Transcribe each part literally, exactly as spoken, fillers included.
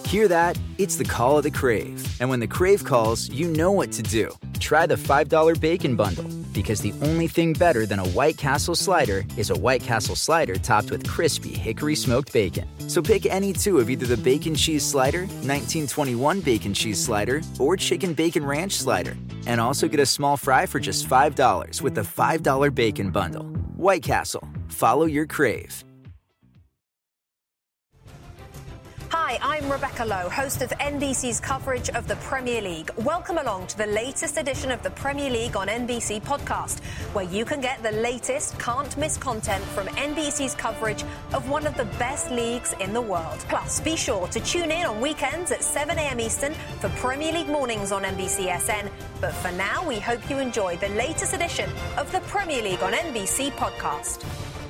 Hear that? It's the call of the Crave. And when the Crave calls, you know what to do. Try the five dollar Bacon Bundle, because the only thing better than a White Castle slider is a White Castle slider topped with crispy hickory smoked bacon. So pick any two of either the Bacon Cheese Slider, nineteen twenty-one Bacon Cheese Slider, or Chicken Bacon Ranch Slider. And also get a small fry for just five dollars with the five dollar Bacon Bundle. White Castle. Follow your Crave. Hi, I'm Rebecca Lowe, host of N B C's coverage of the Premier League. Welcome along to the latest edition of the Premier League on N B C podcast, where you can get the latest can't-miss content from N B C's coverage of one of the best leagues in the world. Plus, be sure to tune in on weekends at seven a.m. Eastern for Premier League mornings on N B C S N. But for now, we hope you enjoy the latest edition of the Premier League on N B C podcast.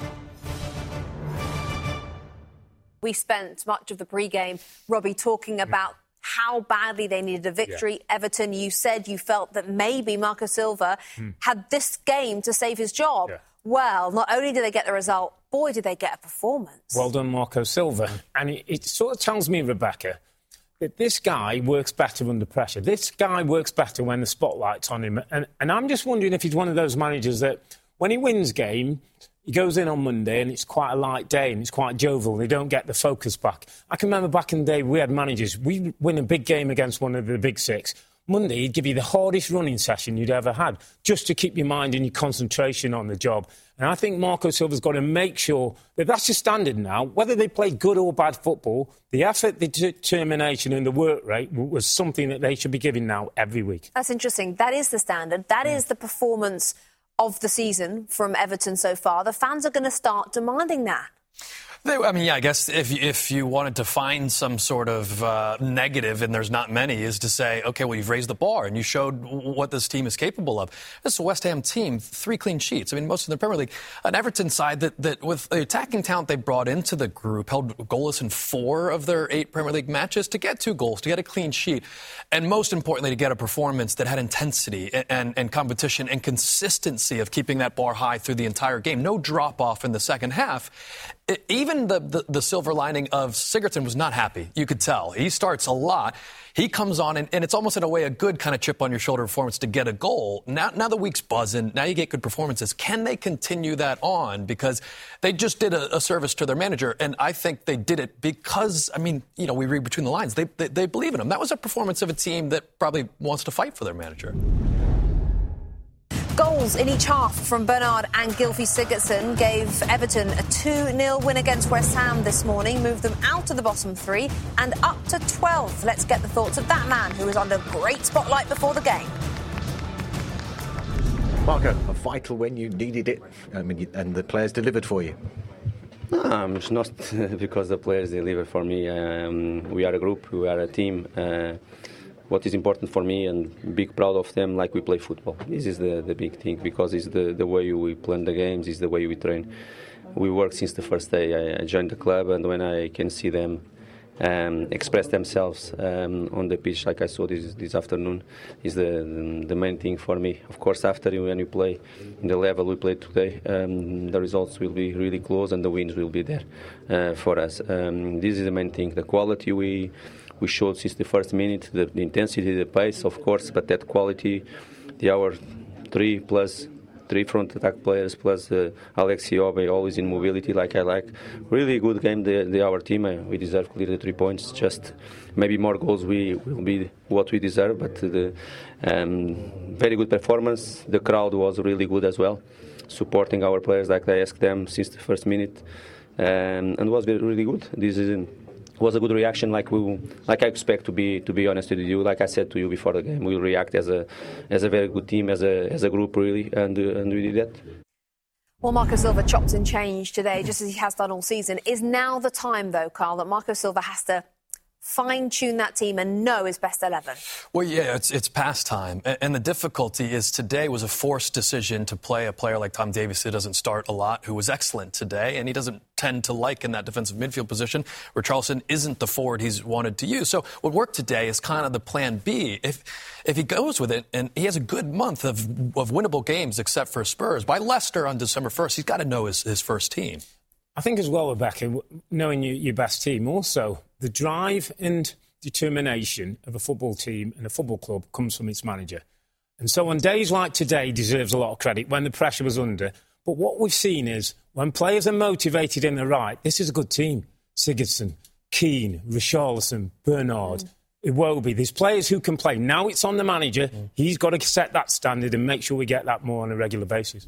We spent much of the pre-game, Robbie, talking about how badly they needed a victory. Yeah. Everton, you said you felt that maybe Marco Silva mm. had this game to save his job. Yeah. Well, not only did they get the result, boy, did they get a performance. Well done, Marco Silva. And it, it sort of tells me, Rebecca, that this guy works better under pressure. This guy works better when the spotlight's on him. And, and I'm just wondering if he's one of those managers that when he wins game, he goes in on Monday and it's quite a light day and it's quite jovial. They don't get the focus back. I can remember back in the day we had managers. We'd win a big game against one of the big six. Monday, he'd give you the hardest running session you'd ever had just to keep your mind and your concentration on the job. And I think Marco Silva's got to make sure that that's the standard now. Whether they play good or bad football, the effort, the determination and the work rate was something that they should be giving now every week. That's interesting. That is the standard. That mm. is the performance of the season from Everton so far. The fans are going to start demanding that. They, I mean, yeah, I guess if, if you wanted to find some sort of uh, negative, and there's not many, is to say, OK, well, you've raised the bar and you showed what this team is capable of. This is a West Ham team, three clean sheets. I mean, most of the Premier League. An Everton side that, that with the attacking talent they brought into the group, held goalless in four of their eight Premier League matches to get two goals, to get a clean sheet, and most importantly, to get a performance that had intensity and, and, and competition and consistency of keeping that bar high through the entire game. No drop-off in the second half. It, even the, the, the silver lining of Sigurdsson was not happy. You could tell. He starts a lot. He comes on, and, and it's almost in a way a good kind of chip on your shoulder performance to get a goal. Now, now the week's buzzing. Now you get good performances. Can they continue that on? Because they just did a, a service to their manager, and I think they did it because, I mean, you know, we read between the lines. They, they, they believe in him. That was a performance of a team that probably wants to fight for their manager. Goals in each half from Bernard and Gylfi Sigurdsson gave Everton a two nil win against West Ham this morning, moved them out of the bottom three and up to twelfth. Let's get the thoughts of that man who was under great spotlight before the game. Marco, a vital win, you needed it, I mean, and the players delivered for you. Um, it's not because the players deliver for me. Um, we are a group, we are a team. Uh, What is important for me, and big proud of them, like we play football. This is the, the big thing, because it's the, the way we plan the games, it's the way we train. We work since the first day. I, I joined the club, and when I can see them um, express themselves um, on the pitch, like I saw this this afternoon, is the, the the main thing for me. Of course, after when you play in the level we played today, um, the results will be really close, and the wins will be there uh, for us. Um, this is the main thing. The quality we. We showed since the first minute, the, the intensity, the pace, of course, but that quality, the our three plus three front attack players plus uh, Alex Iwobi, always in mobility like I like. Really good game, the, the our team. Uh, we deserve clearly the three points. Just maybe more goals we will be what we deserve, but the um, very good performance. The crowd was really good as well, supporting our players like I asked them since the first minute, um, and was very, really good. This is was a good reaction, like we, like I expect to be. To be honest with you, like I said to you before the game, we will react as a, as a very good team, as a, as a group, really, and uh, and we did that. Well, Marco Silva chopped and changed today, just as he has done all season. Is now the time, though, Carl, that Marco Silva has to fine-tune that team and know his best eleven? Well, yeah, it's it's past time. And the difficulty is today was a forced decision to play a player like Tom Davies, who doesn't start a lot, who was excellent today, and he doesn't tend to like in that defensive midfield position where Richarlison isn't the forward he's wanted to use. So what worked today is kind of the plan B. If if he goes with it, and he has a good month of, of winnable games except for Spurs, by Leicester on December first, he's got to know his, his first team. I think as well, Rebecca, knowing you, your best team, also the drive and determination of a football team and a football club comes from its manager. And so on days like today, he deserves a lot of credit when the pressure was under. But what we've seen is when players are motivated in the right, this is a good team. Sigurdsson, Keane, Richarlison, Bernard, mm. Iwobi. There's players who can play. Now it's on the manager. Mm. He's got to set that standard and make sure we get that more on a regular basis.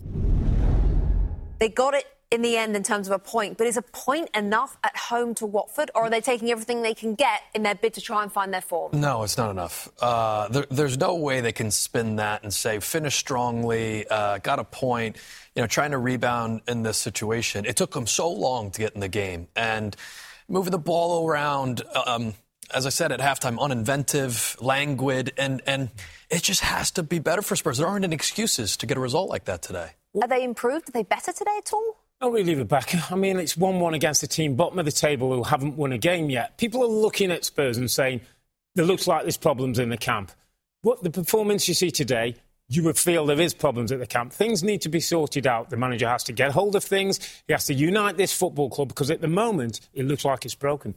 They got it in the end in terms of a point, but is a point enough at home to Watford, or are they taking everything they can get in their bid to try and find their form? No, it's not enough. Uh, there, there's no way they can spin that and say, finish strongly, uh, got a point, you know, trying to rebound in this situation. It took them so long to get in the game, and moving the ball around, um, as I said at halftime, uninventive, languid, and, and it just has to be better for Spurs. There aren't any excuses to get a result like that today. Are they improved? Are they better today at all? Not really, Rebecca. I mean, it's one one against a team bottom of the table who haven't won a game yet. People are looking at Spurs and saying, there looks like there's problems in the camp. What the performance you see today, you would feel there is problems at the camp. Things need to be sorted out. The manager has to get hold of things. He has to unite this football club because at the moment, it looks like it's broken.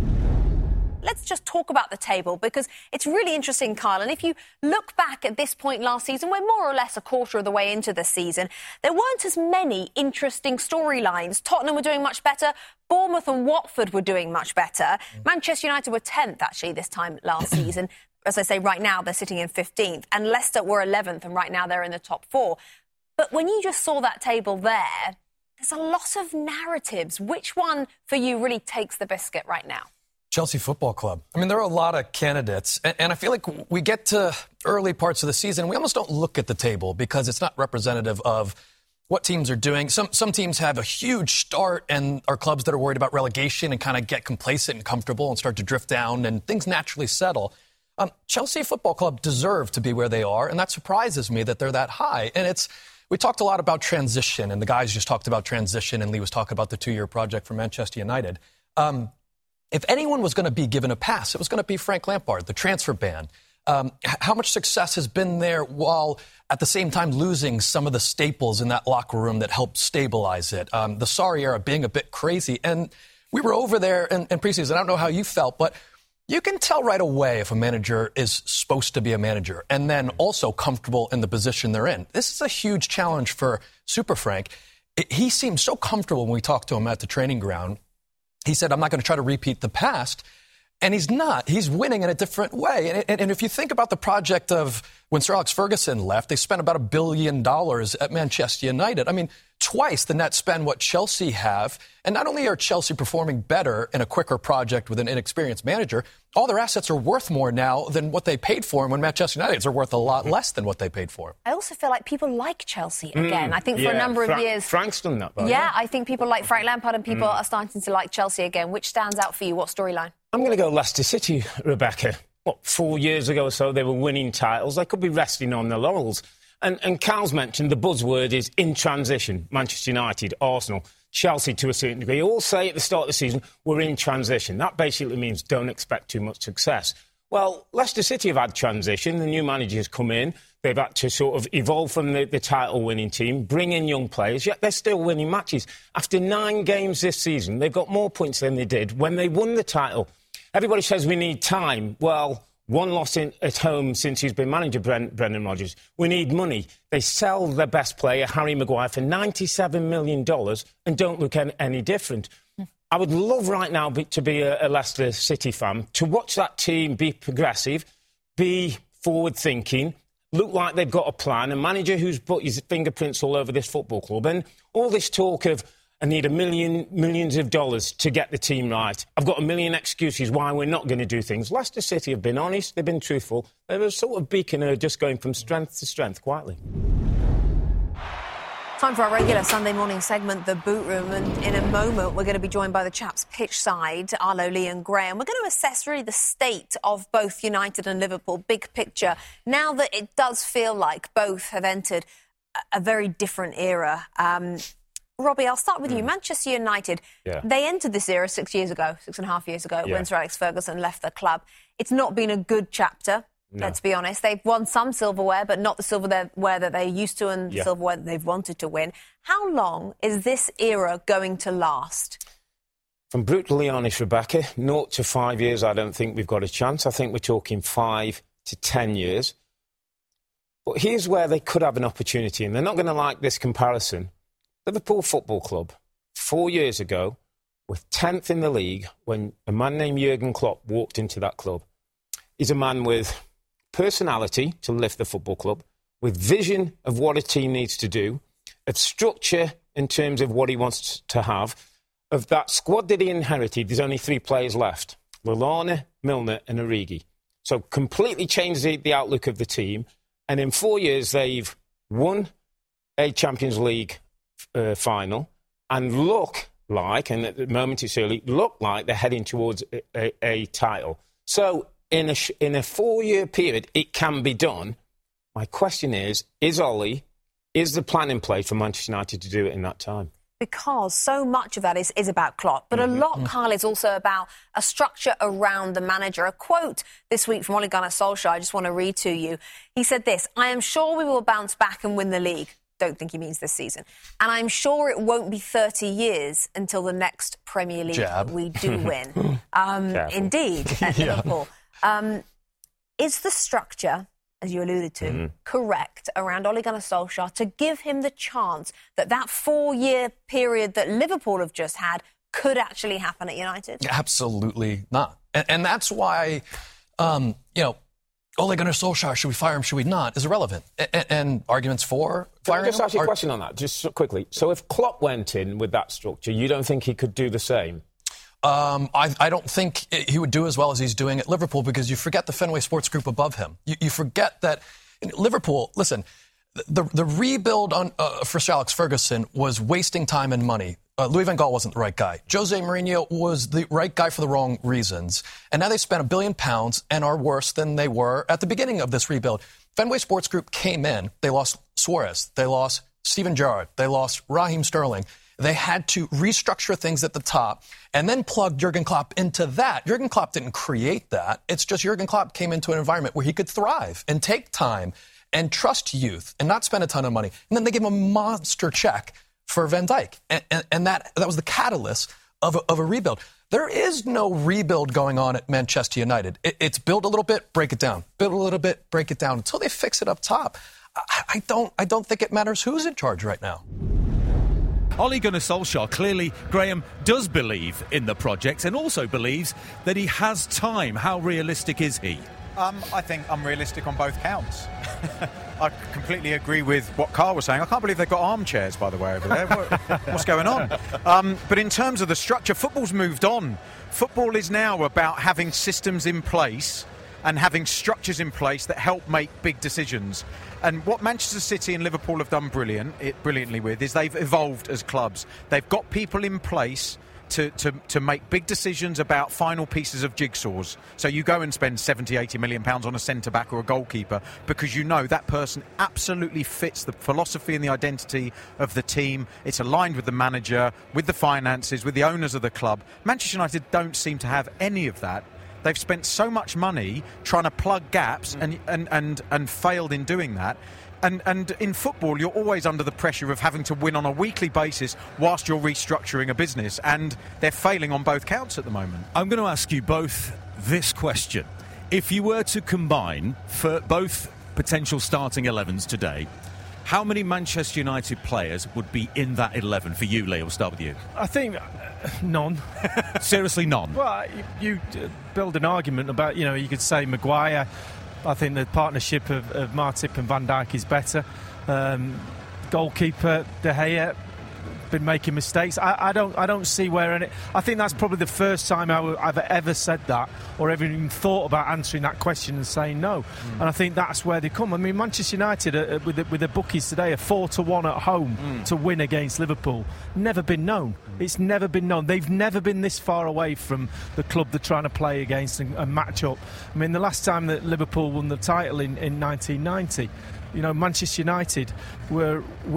Let's just talk about the table because it's really interesting, Kyle. And if you look back at this point last season, we're more or less a quarter of the way into the season. There weren't as many interesting storylines. Tottenham were doing much better. Bournemouth and Watford were doing much better. Mm. Manchester United were tenth, actually, this time last season. As I say, right now, they're sitting in fifteenth. And Leicester were eleventh, and right now they're in the top four. But when you just saw that table there, there's a lot of narratives. Which one, for you, really takes the biscuit right now? Chelsea Football Club. I mean, there are a lot of candidates, and, and I feel like we get to early parts of the season, we almost don't look at the table because it's not representative of what teams are doing. Some some teams have a huge start and are clubs that are worried about relegation and kind of get complacent and comfortable and start to drift down, and things naturally settle. Um, Chelsea Football Club deserve to be where they are, and that surprises me that they're that high. And it's we talked a lot about transition, and the guys just talked about transition, and Lee was talking about the two-year project for Manchester United. Um, If anyone was going to be given a pass, it was going to be Frank Lampard, the transfer ban. Um, how much success has been there while at the same time losing some of the staples in that locker room that helped stabilize it? Um, the Sarri era being a bit crazy. And we were over there in, in preseason. I don't know how you felt, but you can tell right away if a manager is supposed to be a manager and then also comfortable in the position they're in. This is a huge challenge for Super Frank. It, he seemed so comfortable when we talked to him at the training ground. He said, I'm not going to try to repeat the past. And he's not. He's winning in a different way. And, and, and if you think about the project of when Sir Alex Ferguson left, they spent about a billion dollars at Manchester United. I mean, twice the net spend what Chelsea have. And not only are Chelsea performing better in a quicker project with an inexperienced manager, all their assets are worth more now than what they paid for them when Manchester United's are worth a lot less than what they paid for them. I also feel like people like Chelsea again. Mm, I think for yeah, a number Fra- of years... Frank's done that, by Yeah, yeah, I think people like Frank Lampard and people mm. are starting to like Chelsea again. Which stands out for you? What storyline? I'm going to go Leicester City, Rebecca. What, four years ago or so, they were winning titles. They could be resting on their laurels. And, and Carl's mentioned the buzzword is in transition. Manchester United, Arsenal, Chelsea to a certain degree. All say at the start of the season, we're in transition. That basically means don't expect too much success. Well, Leicester City have had transition. The new manager has come in. They've had to sort of evolve from the, the title-winning team, bring in young players, yet they're still winning matches. After nine games this season, they've got more points than they did when they won the title. Everybody says we need time. Well, one loss in, at home since he's been manager, Brent, Brendan Rodgers. We need money. They sell their best player, Harry Maguire, for ninety-seven million dollars and don't look any, any different. I would love right now be, to be a, a Leicester City fan, to watch that team be progressive, be forward-thinking, look like they've got a plan, a manager who's put his fingerprints all over this football club, and all this talk of, I need a million, millions of dollars to get the team right. I've got a million excuses why we're not going to do things. Leicester City have been honest, they've been truthful. They're a sort of beacon of just going from strength to strength quietly. Time for our regular Sunday morning segment, The Boot Room. And in a moment, we're going to be joined by the chaps pitch side, Arlo, Lee and Graham. We're going to assess really the state of both United and Liverpool, big picture. Now that it does feel like both have entered a very different era. Um, Robbie, I'll start with mm. you. Manchester United, yeah. they entered this era six years ago, six and a half years ago, yeah. when Sir Alex Ferguson left the club. It's not been a good chapter. No. Let's be honest. They've won some silverware, but not the silverware that they're used to and the yeah. silverware that they've wanted to win. How long is this era going to last? from brutally honest, Rebecca, naught to five years, I don't think we've got a chance. I think we're talking five to ten years. But here's where they could have an opportunity, and they're not going to like this comparison. Liverpool Football Club, four years ago, were tenth in the league when a man named Jurgen Klopp walked into that club. He's a man with personality to lift the football club, with vision of what a team needs to do, of structure in terms of what he wants to have. Of that squad that he inherited, there's only three players left: Lallana, Milner and Origi. So completely changed the, the outlook of the team. And in four years, they've won a Champions League uh, final and look like, and at the moment it's early, look like they're heading towards a, a, a title. So in a, in a four-year period, it can be done. My question is, is Ollie, is the plan in place for Manchester United to do it in that time? Because so much of that is, is about Klopp. But mm-hmm. a lot, Kyle, is also about a structure around the manager. A quote this week from Ole Gunnar Solskjaer, I just want to read to you. He said this: "I am sure we will bounce back and win the league." Don't think he means this season. "And I'm sure it won't be thirty years until the next Premier League Jab. we do win." um, indeed, at yeah. Liverpool. Um, is the structure, as you alluded to, mm. correct around Ole Gunnar Solskjaer to give him the chance that that four-year period that Liverpool have just had could actually happen at United? Absolutely not. And, and that's why, um, you know, Ole Gunnar Solskjaer, should we fire him, should we not, is irrelevant. And, and arguments for firing him... Just ask you a are... question on that, just quickly. So if Klopp went in with that structure, you don't think he could do the same? Um, I, I don't think he would do as well as he's doing at Liverpool, because you forget the Fenway Sports Group above him. You, you forget that Liverpool, listen, the the rebuild on uh, for Sir Alex Ferguson was wasting time and money. Uh, Louis van Gaal wasn't the right guy. Jose Mourinho was the right guy for the wrong reasons. And now they spent a billion pounds and are worse than they were at the beginning of this rebuild. Fenway Sports Group came in. They lost Suarez. They lost Steven Gerrard. They lost Raheem Sterling. They had to restructure things at the top and then plug Jurgen Klopp into that. Jurgen Klopp didn't create that. It's just Jurgen Klopp came into an environment where he could thrive and take time and trust youth and not spend a ton of money. And then they gave him a monster check for Van Dijk. And, and, and that, that was the catalyst of a, of a rebuild. There is no rebuild going on at Manchester United. It, it's build a little bit, break it down. Build a little bit, break it down until they fix it up top. I, I don't, I don't think it matters who's in charge right now. Ole Gunnar Solskjaer, clearly, Graham, does believe in the project and also believes that he has time. How realistic is he? Um, I think I'm realistic on both counts. I completely agree with what Carl was saying. I can't believe they've got armchairs, by the way, over there. What, what's going on? Um, but in terms of the structure, football's moved on. Football is now about having systems in place and having structures in place that help make big decisions. And what Manchester City and Liverpool have done brilliant, it, brilliantly with is they've evolved as clubs. They've got people in place to, to, to make big decisions about final pieces of jigsaws. So you go and spend seventy, eighty million pounds on a centre-back or a goalkeeper because you know that person absolutely fits the philosophy and the identity of the team. It's aligned with the manager, with the finances, with the owners of the club. Manchester United don't seem to have any of that. They've spent so much money trying to plug gaps and, and, and, and failed in doing that. And, and in football, you're always under the pressure of having to win on a weekly basis whilst you're restructuring a business. And they're failing on both counts at the moment. I'm going to ask you both this question. If you were to combine for both potential starting elevens today, how many Manchester United players would be in that eleven for you, Lee? We'll start with you. I think none. Seriously, none? Well, you, you build an argument about, you know, you could say Maguire. I think the partnership of, of Matip and Van Dijk is better. Um, goalkeeper, De Gea, been making mistakes. I, I don't I don't see where any... I think that's probably the first time I w- I've ever said that or ever even thought about answering that question and saying no. Mm. And I think that's where they come. I mean, Manchester United, uh, with, the, with the bookies today, are four to one at home mm. to win against Liverpool. Never been known. Mm. It's never been known. They've never been this far away from the club they're trying to play against and, and match up. I mean, the last time that Liverpool won the title in, in nineteen ninety... You know, Manchester United were were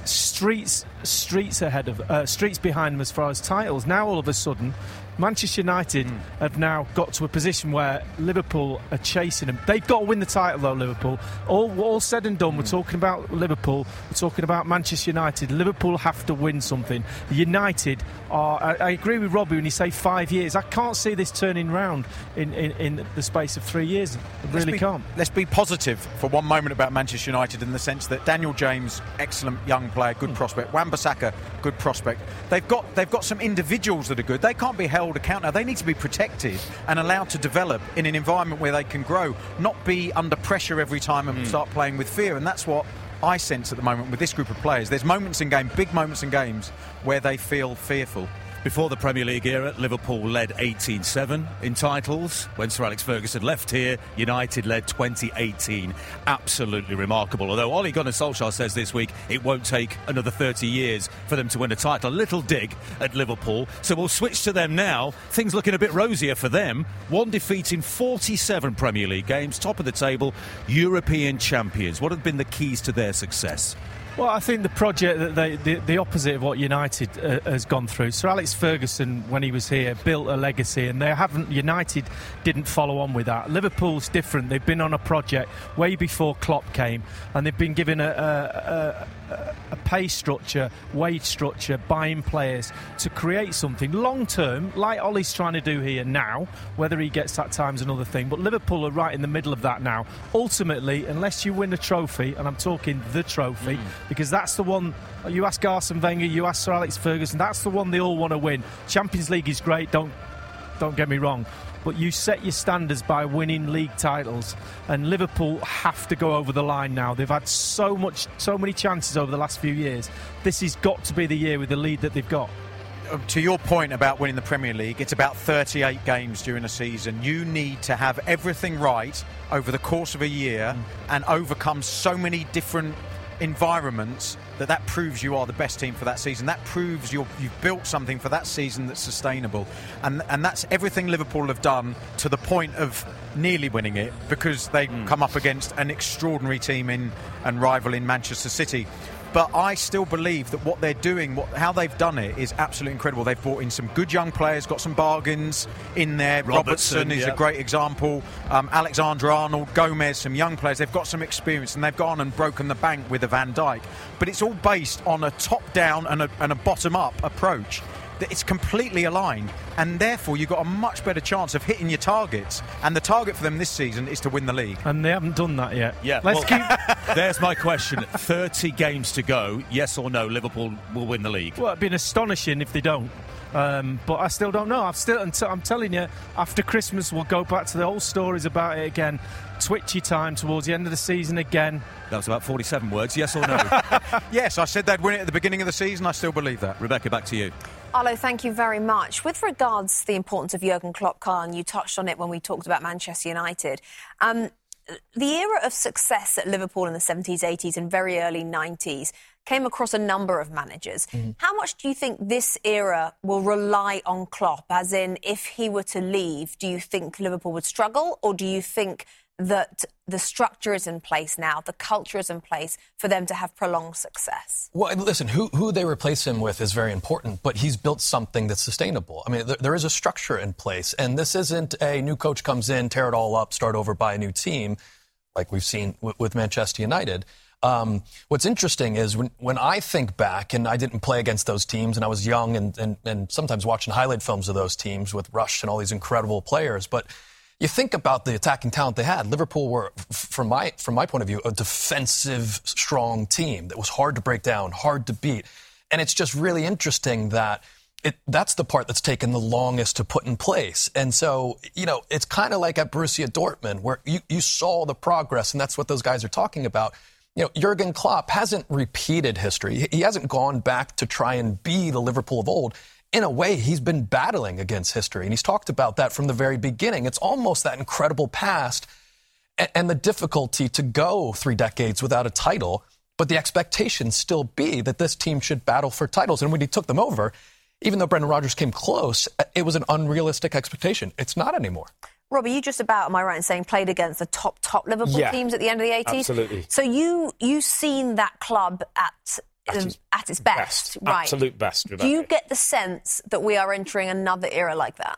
streets streets ahead of uh, streets behind them as far as titles. Now all of a sudden, Manchester United mm. have now got to a position where Liverpool are chasing them. They've got to win the title though, Liverpool. All, all said and done, mm. we're talking about Liverpool, we're talking about Manchester United. Liverpool have to win something. United are, I, I agree with Robbie when you say five years. I can't see this turning round in, in, in the space of three years. I really be, can't. Let's be positive for one moment about Manchester United in the sense that Daniel James, excellent young player, good mm. prospect. Wan-Bissaka, good prospect. They've got, they've got some individuals that are good. They can't be held account. Now, they need to be protected and allowed to develop in an environment where they can grow, not be under pressure every time and mm. start playing with fear. And that's what I sense at the moment with this group of players. There's moments in game, big moments in games, where they feel fearful. Before the Premier League era, Liverpool led eighteen seven in titles. When Sir Alex Ferguson left here, United led twenty eighteen. Absolutely remarkable. Although Ole Gunnar Solskjaer says this week it won't take another thirty years for them to win a title. A little dig at Liverpool. So we'll switch to them now. Things looking a bit rosier for them. One defeat in forty-seven Premier League games, top of the table, European champions. What have been the keys to their success? Well, I think the project that they, the, the opposite of what United uh, has gone through. Sir Alex Ferguson, when he was here, built a legacy, and they haven't. United didn't follow on with that. Liverpool's different. They've been on a project way before Klopp came, and they've been given a, a, a, a pay structure, wage structure, buying players to create something long term, like Ollie's trying to do here now. Whether he gets that time's another thing. But Liverpool are right in the middle of that now. Ultimately, unless you win a trophy, and I'm talking the trophy. Mm. Because that's the one, you ask Arsene Wenger, you ask Sir Alex Ferguson, that's the one they all want to win. Champions League is great, don't don't get me wrong, but you set your standards by winning league titles, and Liverpool have to go over the line now. They've had so much, so many chances over the last few years. This has got to be the year with the lead that they've got. To your point about winning the Premier League, it's about thirty-eight games during a season. You need to have everything right over the course of a year mm. and overcome so many different environments that that proves you are the best team for that season. That proves you're, you've built something for that season that's sustainable, and and that's everything Liverpool have done to the point of nearly winning it, because they mm. come up against an extraordinary team in and rival in Manchester City. But I still believe that what they're doing, what, how they've done it, is absolutely incredible. They've brought in some good young players, got some bargains in there. Robertson, Robertson is yeah. a great example. Um, Alexander-Arnold, Gomez, some young players. They've got some experience, and they've gone and broken the bank with a Van Dijk. But it's all based on a top-down and a, and a bottom-up approach. It's completely aligned, and therefore you've got a much better chance of hitting your targets. And the target for them this season is to win the league. And they haven't done that yet. Yeah, let's well, keep. There's my question: thirty games to go. Yes or no? Liverpool will win the league. Well, it'd been astonishing if they don't. Um, but I still don't know. I've still, I'm telling you, after Christmas we'll go back to the old stories about it again. Twitchy time towards the end of the season again. That was about forty-seven words. Yes or no? Yes, I said they'd win it at the beginning of the season. I still believe that. Rebecca, back to you. Arlo, thank you very much. With regards to the importance of Jurgen Klopp, Khan, you touched on it when we talked about Manchester United. Um, the era of success at Liverpool in the seventies, eighties and very early nineties came across a number of managers. Mm-hmm. How much do you think this era will rely on Klopp? As in, if he were to leave, do you think Liverpool would struggle, or do you think that the structure is in place now, the culture is in place for them to have prolonged success? Well, listen, who, who they replace him with is very important, but he's built something that's sustainable. I mean, there, there is a structure in place, and this isn't a new coach comes in, tear it all up, start over by a new team, like we've seen w- with Manchester United. Um, what's interesting is when, when I think back, and I didn't play against those teams, and I was young and, and, and sometimes watching highlight films of those teams with Rush and all these incredible players, but you think about the attacking talent they had. Liverpool were, from my from my point of view, a defensive, strong team that was hard to break down, hard to beat. And it's just really interesting that it, that's the part that's taken the longest to put in place. And so, you know, it's kind of like at Borussia Dortmund, where you, you saw the progress, and that's what those guys are talking about. You know, Jurgen Klopp hasn't repeated history. He hasn't gone back to try and be the Liverpool of old. In a way, he's been battling against history, and he's talked about that from the very beginning. It's almost that incredible past and, and the difficulty to go three decades without a title, but the expectations still be that this team should battle for titles. And when he took them over, even though Brendan Rodgers came close, it was an unrealistic expectation. It's not anymore. Robbie, you just about, am I right in saying, played against the top, top Liverpool yeah, teams at the end of the eighties? Absolutely. So you, you've seen that club at at um, its, at its best. best. Right. Absolute best, Rebecca. Do you get the sense that we are entering another era like that?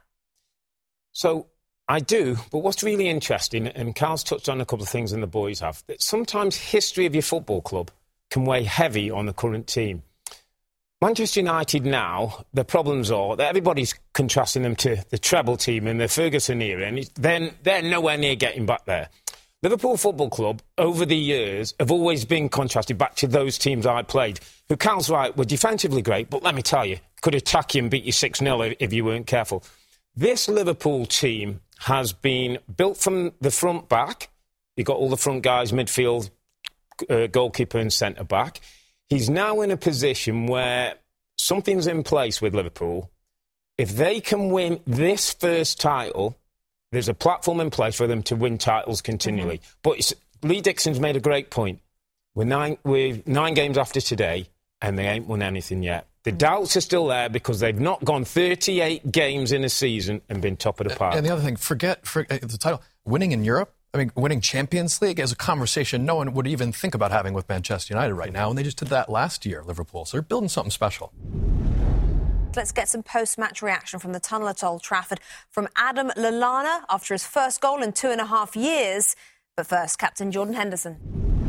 So I do, but what's really interesting, and Carl's touched on a couple of things and the boys have, that sometimes history of your football club can weigh heavy on the current team. Manchester United now, the problems are that everybody's contrasting them to the treble team in the Ferguson era, and then they're nowhere near getting back there. Liverpool Football Club, over the years, have always been contrasted back to those teams I played, who, Carl's right, were defensively great, but let me tell you, could attack you and beat you six nil if you weren't careful. This Liverpool team has been built from the front back. You've got all the front guys, midfield, uh, goalkeeper and centre-back. He's now in a position where something's in place with Liverpool. If they can win this first title, there's a platform in place for them to win titles continually. Mm-hmm. But it's, Lee Dixon's made a great point. We're nine, we're nine games after today, and they ain't won anything yet. The doubts are still there because they've not gone thirty-eight games in a season and been top of the park. And the other thing, forget, forget the title. Winning in Europe, I mean, winning Champions League is a conversation no one would even think about having with Manchester United right now, and they just did that last year, Liverpool. So they're building something special. Let's get some post-match reaction from the tunnel at Old Trafford from Adam Lallana after his first goal in two and a half years. But first, Captain Jordan Henderson.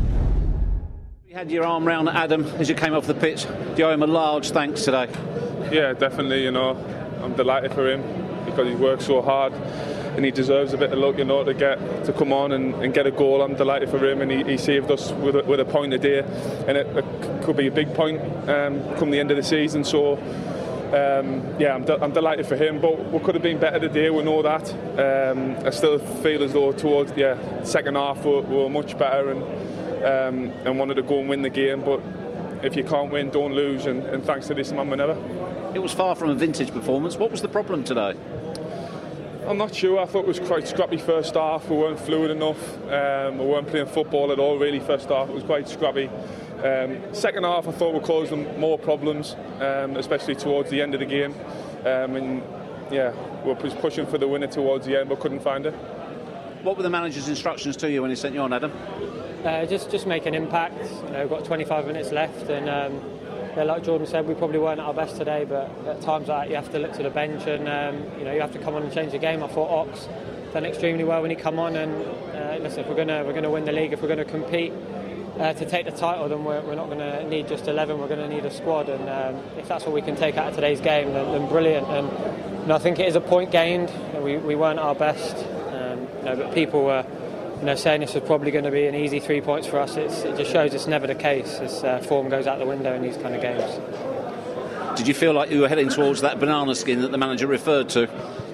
You had your arm round Adam as you came off the pitch. Do you owe him a large thanks today? Yeah, definitely, you know. I'm delighted for him because he works so hard and he deserves a bit of luck, you know, to get to come on and, and get a goal. I'm delighted for him, and he, he saved us with a, with a point a day, and it, it could be a big point um, come the end of the season. So Um, yeah, I'm, de- I'm delighted for him, but we could have been better today, we know that. Um, I still feel as though towards the yeah, second half we were, were much better and um, and wanted to go and win the game, but if you can't win, don't lose, and, and thanks to this man, we never. It was far from a vintage performance. What was the problem today? I'm not sure. I thought it was quite scrappy first half. We weren't fluid enough. Um, we weren't playing football at all, really, first half. It was quite scrappy. Um, second half, I thought we caused them more problems, um, especially towards the end of the game. Um, and yeah, we were pushing for the winner towards the end, but couldn't find it. What were the manager's instructions to you when he sent you on, Adam? Uh, just, just make an impact. You know, we've got twenty-five minutes left, and um, yeah, like Jordan said, we probably weren't at our best today. But at times like that, you have to look to the bench, and um, you know, you have to come on and change the game. I thought Ox done extremely well when he come on, and uh, listen, if we're gonna we're gonna win the league, if we're gonna compete. Uh, to take the title, then we're, we're not going to need just eleven, we're going to need a squad, and um, if that's what we can take out of today's game, then, then brilliant. And you know, I think it is a point gained. You know, we, we weren't our best, um, you know, but people were you know, saying this was probably going to be an easy three points for us. It's, it just shows it's never the case. This uh, form goes out the window in these kind of games. Did you feel like you were heading towards that banana skin that the manager referred to?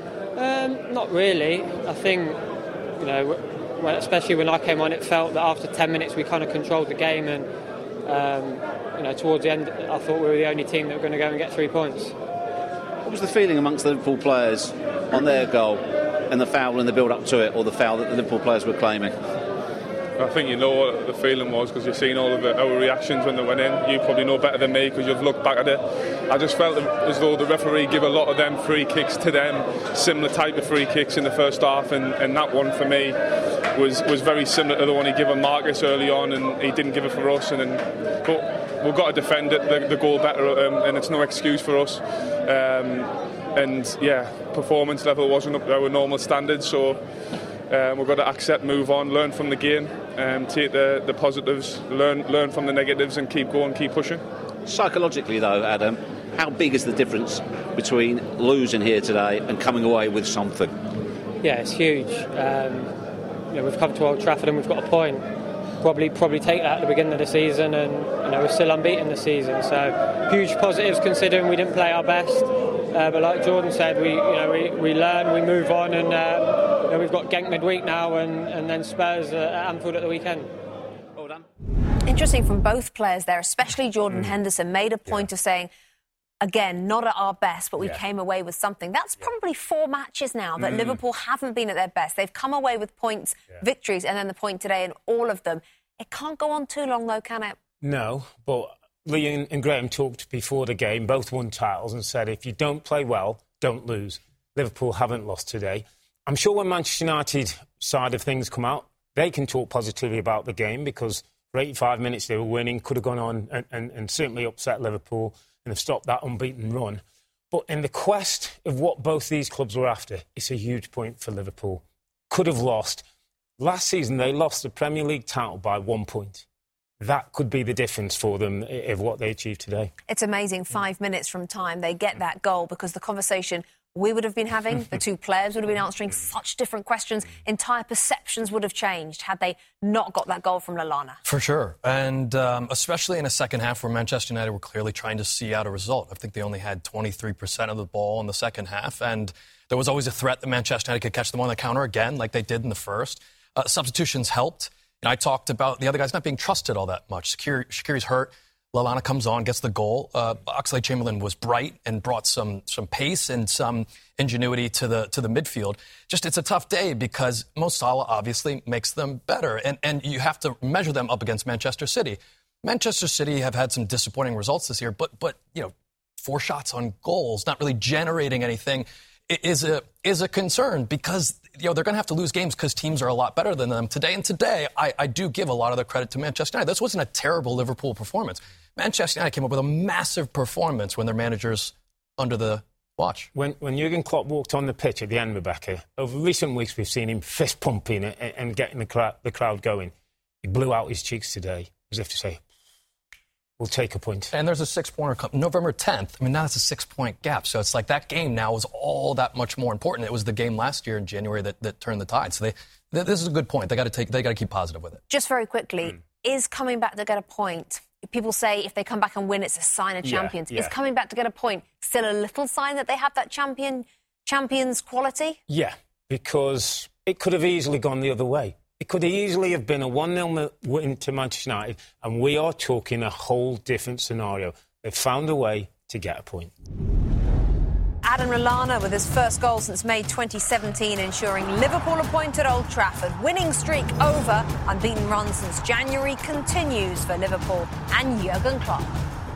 Um, not really. I think, you know, well, especially when I came on, it felt that after ten minutes we kind of controlled the game, and um, you know, towards the end I thought we were the only team that were going to go and get three points. What was the feeling amongst the Liverpool players on their goal and the foul and the build-up to it, or the foul that the Liverpool players were claiming? I think you know what the feeling was because you've seen all of the, our reactions when they went in. You probably know better than me because you've looked back at it. I just felt as though the referee gave a lot of them free kicks to them, similar type of free kicks in the first half, and, and that one for me was, was very similar to the one he gave Marcus early on, and he didn't give it for us. And then, but we've got to defend it, the, the goal better, um, and it's no excuse for us. Um, and yeah, performance level wasn't up to our normal standards, so um, we've got to accept, move on, learn from the game, um, take the, the positives, learn learn from the negatives, and keep going, keep pushing. Psychologically, though, Adam, how big is the difference between losing here today and coming away with something? Yeah, it's huge. Um, you know, we've come to Old Trafford and we've got a point. Probably, probably take that at the beginning of the season, and you know we're still unbeaten this season. So huge positives considering we didn't play our best. Uh, but like Jordan said, we you know we, we learn, we move on, and uh, you know, we've got Genk midweek now, and, and then Spurs at Anfield at the weekend. Well done. Interesting from both players there, especially Jordan mm. Henderson made a point yeah. of saying, again, not at our best, but we yeah. came away with something. That's yeah. probably four matches now that mm. Liverpool haven't been at their best. They've come away with points, yeah. victories, and then the point today in all of them. It can't go on too long, though, can it? No, but Lee and, and Graham talked before the game, both won titles, and said if you don't play well, don't lose. Liverpool haven't lost today. I'm sure when Manchester United side of things come out, they can talk positively about the game because For eighty-five minutes they were winning, could have gone on and, and, and certainly upset Liverpool and have stopped that unbeaten run. But in the quest of what both these clubs were after, it's a huge point for Liverpool. Could have lost. Last season they lost the Premier League title by one point. That could be the difference for them of what they achieved today. It's amazing. Five minutes from time, they get that goal because the conversation we would have been having, the two players would have been answering such different questions. Entire perceptions would have changed had they not got that goal from Lallana. For sure. And um, especially in a second half where Manchester United were clearly trying to see out a result. I think they only had twenty-three percent of the ball in the second half. And there was always a threat that Manchester United could catch them on the counter again, like they did in the first. Uh, substitutions helped. And I talked about the other guys not being trusted all that much. Shaqiri, Shaqiri's hurt. Lallana comes on, gets the goal. Uh, Oxlade-Chamberlain was bright and brought some some pace and some ingenuity to the to the midfield. Just it's a tough day because Mo Salah obviously makes them better, and and you have to measure them up against Manchester City. Manchester City have had some disappointing results this year, but but you know, four shots on goals, not really generating anything, is a is a concern because you know they're going to have to lose games because teams are a lot better than them today. And today, I, I do give a lot of the credit to Manchester United. This wasn't a terrible Liverpool performance. Manchester United came up with a massive performance when their manager's under the watch. When when Jurgen Klopp walked on the pitch at the end, Rebecca, over recent weeks we've seen him fist pumping and, and getting the crowd, the crowd going. He blew out his cheeks today, as if to say, we'll take a point. And there's a six-pointer come November tenth. I mean, now it's a six-point gap. So it's like that game now is all that much more important. It was the game last year in January that, that turned the tide. So they, th- this is a good point. They got to take. They got to keep positive with it. Just very quickly, mm. is coming back to get a point? People say if they come back and win, it's a sign of champions. Yeah, yeah. Is coming back to get a point still a little sign that they have that champion champions quality? Yeah, because it could have easily gone the other way. It could easily have been a one nil win to Manchester United, and we are talking a whole different scenario. They've found a way to get a point. Adam Lallana with his first goal since May twenty seventeen, ensuring Liverpool a point at Old Trafford. Winning streak over. Unbeaten run since January continues for Liverpool and Jurgen Klopp.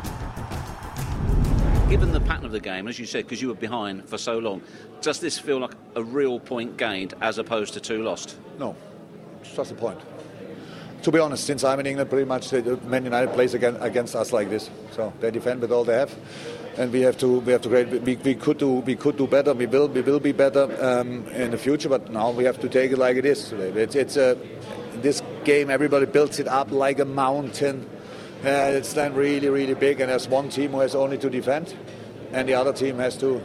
Given the pattern of the game, as you said, because you were behind for so long, does this feel like a real point gained as opposed to two lost? No, it's just a point. To be honest, since I'm in England, pretty much Man United plays against, against us like this. So they defend with all they have, and we have to we have to great. We, we could do we could do better. We will we will be better um, in the future. But now we have to take it like it is today. It's it's a this game. Everybody builds it up like a mountain. Uh, it's then really really big, and there's one team who has only to defend, and the other team has to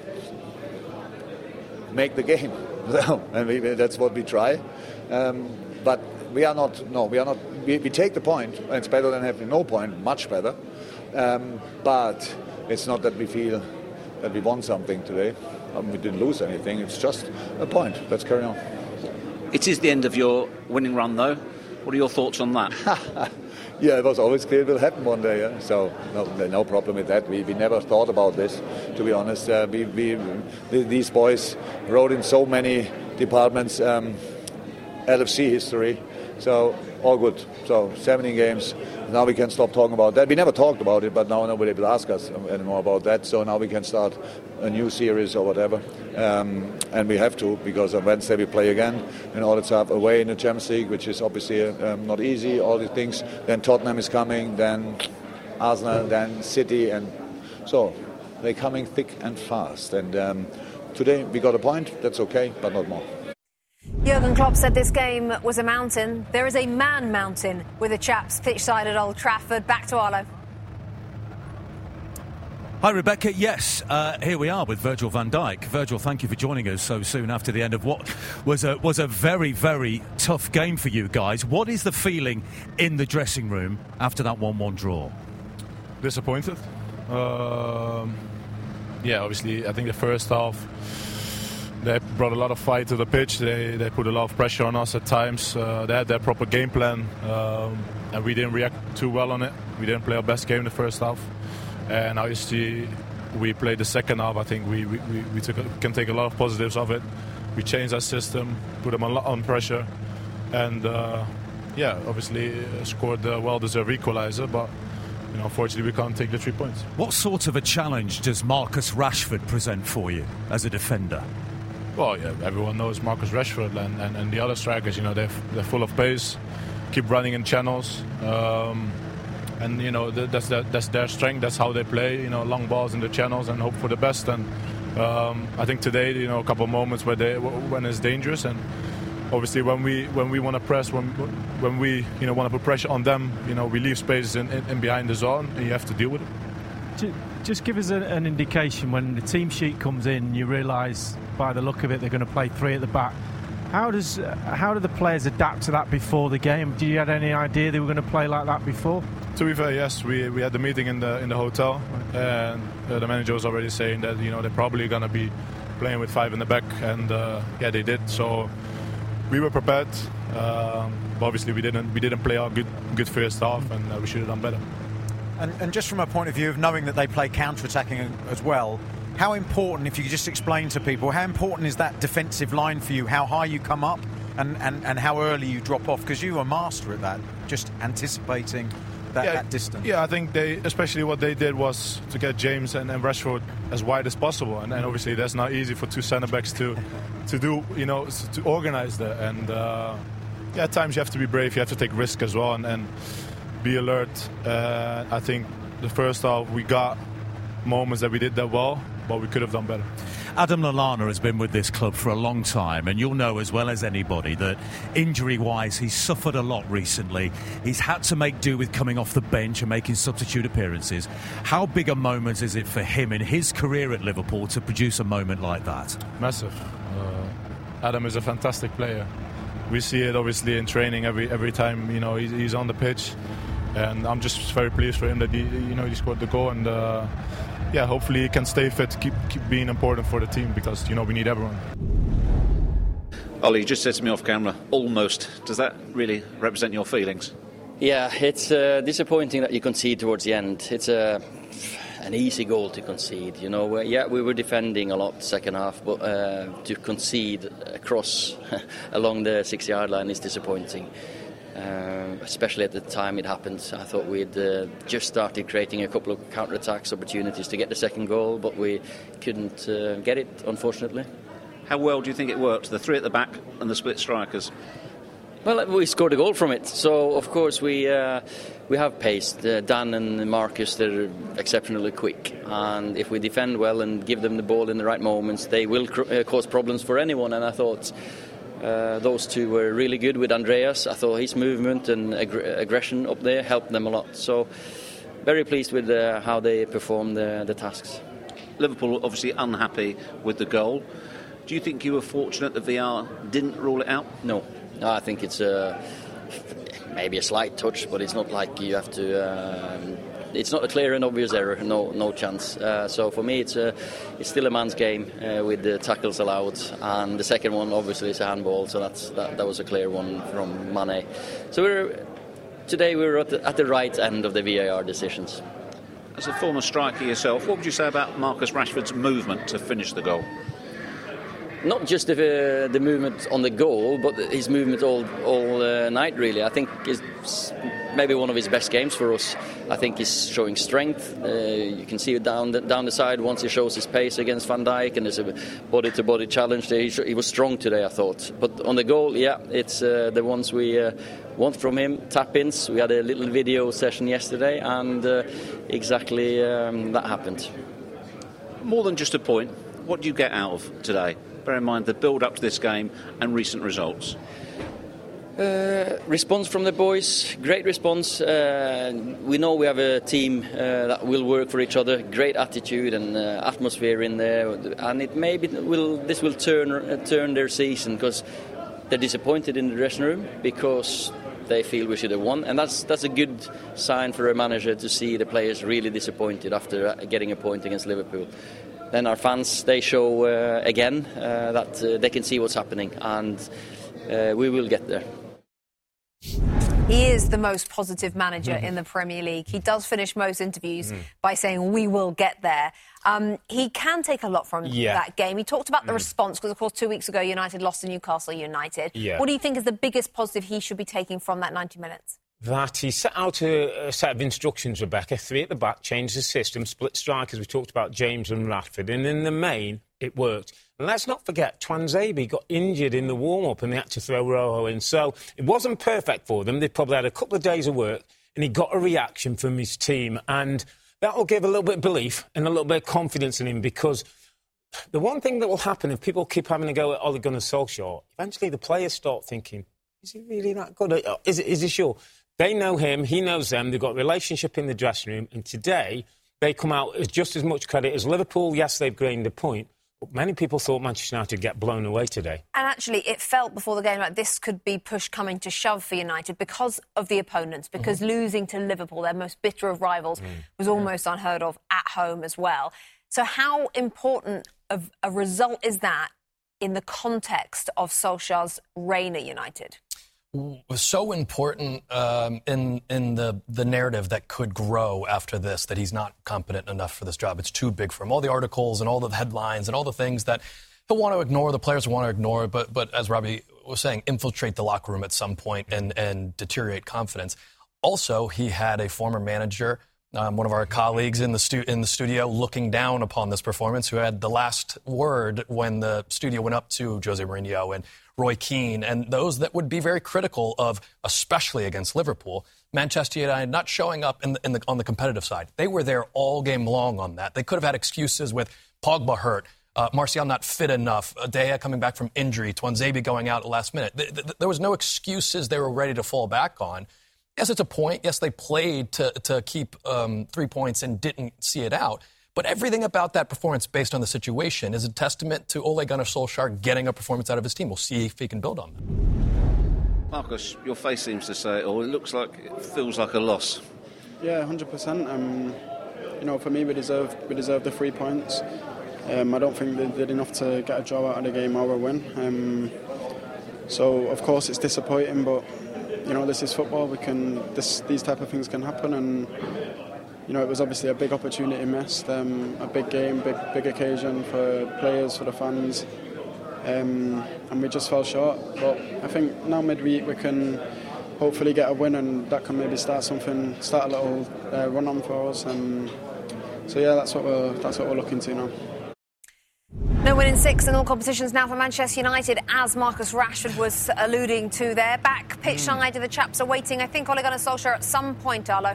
make the game. So, and we, that's what we try. Um, but we are not. No, we are not. We, we take the point. And it's better than having no point. Much better. Um, but it's not that we feel that we won something today. Um, we didn't lose anything. It's just a point. Let's carry on. It is the end of your winning run, though. What are your thoughts on that? Yeah, it was always clear it will happen one day. Yeah? So no, no problem with that. We, we never thought about this, to be honest. Uh, we, we these boys wrote in so many departments um, L F C history. So all good. So seventeen games. Now we can stop talking about that. We never talked about it, but now nobody will ask us anymore about that. So now we can start a new series or whatever. Um, and we have to, because on Wednesday we play again in order to have away in the Champions League, which is obviously um, not easy, all these things. Then Tottenham is coming, then Arsenal, then City. And so they're coming thick and fast. And um, today we got a point. That's okay, but not more. Jurgen Klopp said this game was a mountain. There is a man mountain with the chaps pitchside at Old Trafford. Back to Arlo. Hi, Rebecca. Yes, uh, here we are with Virgil van Dijk. Virgil, thank you for joining us so soon after the end of what was a was a very, very tough game for you guys. What is the feeling in the dressing room after that one one draw? Disappointed. Um, yeah, obviously, I think the first half, they brought a lot of fight to the pitch. They they put a lot of pressure on us at times. Uh, they had their proper game plan, um, and we didn't react too well on it. We didn't play our best game in the first half. And obviously, we played the second half. I think we we, we took a, can take a lot of positives of it. We changed our system, put them on, on pressure, and uh, yeah, obviously uh, scored a well-deserved equaliser. But you know, unfortunately, we can't take the three points. What sort of a challenge does Marcus Rashford present for you as a defender? Well, yeah, everyone knows Marcus Rashford and, and, and the other strikers. You know, they're they're full of pace. keep running in channels. Um, and you know th- that's their, that's their strength. That's how they play. You know, long balls in the channels and hope for the best. And um, I think today, you know, a couple of moments where they when it's dangerous, and obviously when we when we want to press, when when we you know want to put pressure on them, you know, we leave spaces in, in, in behind the zone, and you have to deal with it. Just give us a, an indication when the team sheet comes in, you realise by the look of it they're going to play three at the back. How does how do the players adapt to that before the game? Did you have any idea they were going to play like that before? To be fair, yes, we we had the meeting in the in the hotel, and uh, the manager was already saying that you know they're probably going to be playing with five in the back, and uh, yeah, they did. So we were prepared. Um, obviously, we didn't we didn't play our good good first half, and uh, we should have done better. And, and just from a point of view of knowing that they play counter-attacking as well, how important, if you could just explain to people, how important is that defensive line for you? How high you come up and, and, and how early you drop off? Because you are a master at that, just anticipating that, yeah, that distance. Yeah, I think they, especially what they did was to get James and, and Rashford as wide as possible. And, and obviously that's not easy for two centre-backs to, to do, you know, to organise that. And uh, yeah, at times you have to be brave, you have to take risk as well. And, and be alert. Uh, I think the first half we got moments that we did that well, but we could have done better. Adam Lallana has been with this club for a long time, and you'll know as well as anybody that injury-wise he's suffered a lot recently. He's had to make do with coming off the bench and making substitute appearances. How big a moment is it for him in his career at Liverpool to produce a moment like that? Massive. Uh, Adam is a fantastic player. We see it obviously in training every every time you know he's, he's on the pitch. And I'm just very pleased for him that he, you know, he scored the goal, and uh, yeah, hopefully he can stay fit, keep keep being important for the team, because you know we need everyone. Ollie, you just said to me off camera, almost. Does that really represent your feelings? Yeah, it's uh, disappointing that you concede towards the end. It's a an easy goal to concede. You know, yeah, we were defending a lot second half, but uh, to concede across along the six-yard line is disappointing. Uh, especially at the time it happened. I thought we'd uh, just started creating a couple of counter-attacks opportunities to get the second goal, but we couldn't uh, get it, unfortunately. How well do you think it worked, the three at the back and the split strikers? Well, we scored a goal from it, so of course we uh, we have pace. Uh, Dan and Marcus, they're exceptionally quick, and if we defend well and give them the ball in the right moments, they will cr- uh, cause problems for anyone. And I thought Uh, those two were really good with Andreas. I thought his movement and ag- aggression up there helped them a lot. So very pleased with uh, how they performed the, the tasks. Liverpool obviously unhappy with the goal. Do you think you were fortunate that V R didn't rule it out? No, no I think it's uh, maybe a slight touch, but it's not like you have to... Uh, it's not a clear and obvious error, no no chance. Uh, so for me, it's a, it's still a man's game uh, with the tackles allowed, and the second one obviously is a handball, so that's that, that was a clear one from Mane. So we're today we're at the, at the right end of the V A R decisions. As a former striker yourself, what would you say about Marcus Rashford's movement to finish the goal? Not just the, uh, the movement on the goal, but his movement all all uh, night, really. I think it's maybe one of his best games for us. I think he's showing strength. Uh, you can see it down the, down the side once he shows his pace against Van Dijk, and there's a body-to-body challenge there. He, sh- he was strong today, I thought. But on the goal, yeah, it's uh, the ones we uh, want from him, tap-ins. We had a little video session yesterday, and uh, exactly um, that happened. More than just a point, what do you get out of today? Bear in mind the build-up to this game and recent results. Uh, response from the boys, great response. Uh, we know we have a team uh, that will work for each other. Great attitude and uh, atmosphere in there, and it maybe will this will turn uh, turn their season, because they're disappointed in the dressing room because they feel we should have won, and that's that's a good sign for a manager to see the players really disappointed after getting a point against Liverpool. Then our fans, they show uh, again uh, that uh, they can see what's happening, and uh, we will get there. He is the most positive manager mm-hmm. in the Premier League. He does finish most interviews mm. by saying, we will get there. Um, he can take a lot from yeah. that game. He talked about the mm. response, because, of course, two weeks ago, United lost to Newcastle United. Yeah. What do you think is the biggest positive he should be taking from that ninety minutes? That he set out a, a set of instructions, Rebecca, three at the back, changed the system, split strikers. We talked about James and Rashford. And in the main, it worked. And let's not forget, Tuanzebe got injured in the warm-up and they had to throw Rojo in. So it wasn't perfect for them. They probably had a couple of days of work and he got a reaction from his team. And that will give a little bit of belief and a little bit of confidence in him, because the one thing that will happen if people keep having a go at Ole Gunnar Solskjaer, eventually the players start thinking, is he really that good? Is, is he sure? They know him, he knows them, they've got a relationship in the dressing room, and today they come out as just as much credit as Liverpool. Yes, they've gained a point, but many people thought Manchester United would get blown away today. And actually, it felt before the game like this could be push coming to shove for United because of the opponents, because mm-hmm. losing to Liverpool, their most bitter of rivals, mm. was almost yeah. unheard of at home as well. So how important of a result is that in the context of Solskjaer's reign at United? Was so important um, in in the, the narrative that could grow after this, that he's not competent enough for this job. It's too big for him. All the articles and all the headlines and all the things that he'll want to ignore, the players will want to ignore, but but as Robbie was saying, infiltrate the locker room at some point and, and deteriorate confidence. Also, he had a former manager, um, one of our colleagues in the, stu- in the studio, looking down upon this performance, who had the last word when the studio went up to Jose Mourinho and Roy Keane, and those that would be very critical of, especially against Liverpool, Manchester United not showing up in the, in the, on the competitive side. They were there all game long on that. They could have had excuses with Pogba hurt, uh, Martial not fit enough, uh, De Gea coming back from injury, Tuanzebe going out at the last minute. Th- th- there was no excuses they were ready to fall back on. Yes, it's a point. Yes, they played to, to keep um, three points and didn't see it out. But everything about that performance, based on the situation, is a testament to Ole Gunnar Solskjaer getting a performance out of his team. We'll see if he can build on that. Marcus, your face seems to say it all. It looks like, it feels like a loss. Yeah, one hundred percent. Um, you know, for me, we deserve we deserve the three points. Um, I don't think they did enough to get a draw out of the game or a win. Um, so, of course, it's disappointing, but you know, this is football. We can this these type of things can happen, and you know, it was obviously a big opportunity missed, um, a big game, big big occasion for players, for the fans, um, and we just fell short. But I think now midweek we can hopefully get a win, and that can maybe start something, start a little uh, run on for us. And so yeah, that's what we're that's what we're looking to now. No win in six in all competitions now for Manchester United, as Marcus Rashford was alluding to there. Back pitch side, the chaps are waiting. I think Ole Gunnar Solskjaer at some point, Arlo.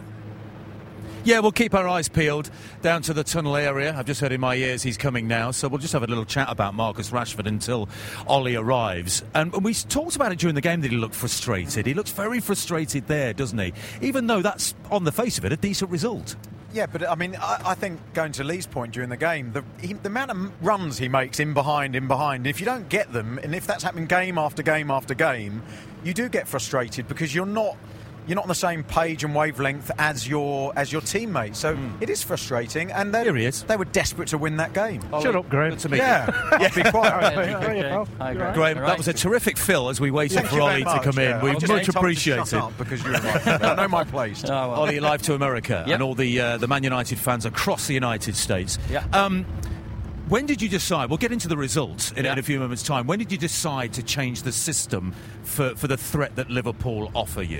Yeah, we'll keep our eyes peeled down to the tunnel area. I've just heard in my ears he's coming now, so we'll just have a little chat about Marcus Rashford until Ollie arrives. And we talked about it during the game that he looked frustrated. He looks very frustrated there, doesn't he? Even though that's, on the face of it, a decent result. Yeah, but I mean, I, I think going to Lee's point during the game, the, he, the amount of runs he makes in behind, in behind, if you don't get them, and if that's happening game after game after game, you do get frustrated because you're not... You're not on the same page and wavelength as your as your teammates, so mm. it is frustrating. And Here he is. They were desperate to win that game. Ollie. Shut up, Graham. To me. Yeah, yeah. Be quiet. Yeah, Hi, Graham. Graham, that was a terrific fill as we waited Thank for Ollie to come yeah. in. We much appreciate it. Because you're right. I know my place. Oh, well. Ollie, live to America, yep. and all the uh, the Man United fans across the United States. Yeah. Um, When did you decide, we'll get into the results in, yeah. in a few moments' time, when did you decide to change the system for, for the threat that Liverpool offer you?